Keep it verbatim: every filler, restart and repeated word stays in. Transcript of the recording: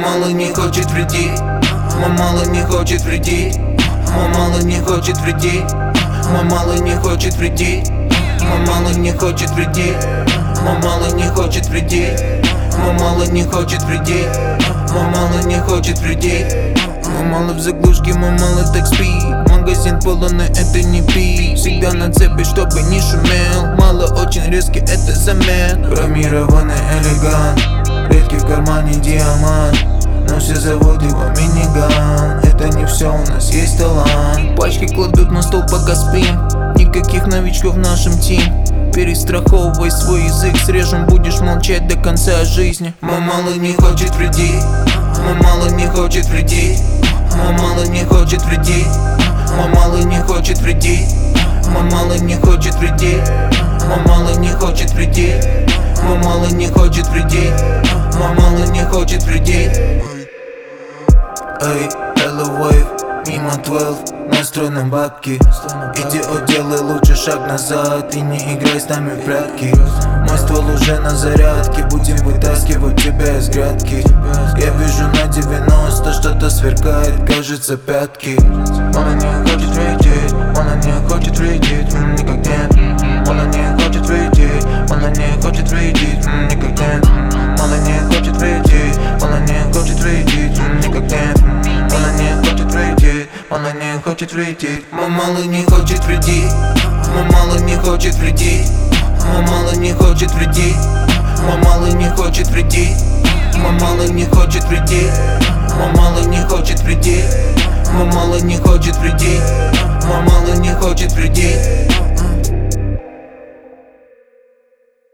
мало не хочет вредить, мой мало не хочет вредить, мой мало не хочет вредить, мой мало не хочет вредить, мой мало не хочет вредить, мой мало не хочет вредить, мой мало не хочет вредить, мой мало не хочет вредить. Мой мало в заглушке, мой мало так спит. Магазин полон, это не пи. Всегда на цепи, чтобы не шумел. Мало очень резкий, это замет. Промированный элегант, редкий в кармане диамант, но все зовут его миниган. Это не все, у нас есть талант. Пачки кладут на стол, пока спим. Никаких новичков в нашем тим. Перестраховывай свой язык, срежем, будешь молчать до конца жизни. Мой мало не хочет вредить, мой мало не хочет вредить, мой мало не хочет вредить, мой мало не хочет вредить, мой мало не хочет вредить, мой мало не хочет вредить, мой мало не хочет вредить, мой мало не хочет вредить. Эй, Hello Wave, мимо двенадцать, настрой на бабки. Иди, делай лучше шаг назад и не играй с нами в прятки. Мой ствол уже на зарядке, будем вытаскивать тебя из грядки. Я вижу на девяносто, что-то сверкает, кажется пятки. Она не хочет вредить, она не хочет вредить, никак нет. Она не хочет вредить, она не хочет вредить, никак нет. Она не хочет вредить, она не хочет вредить, никак нет. Она не хочет вредить, она не хочет вредить. Мой мало не хочет вредить, мой мало не хочет вредить, мой мало не хочет вредить, мой мало не хочет вредить, мой мало не хочет вредить, мой мало не хочет вредить, мой мало не хочет вредить, мой мало не хочет вредить.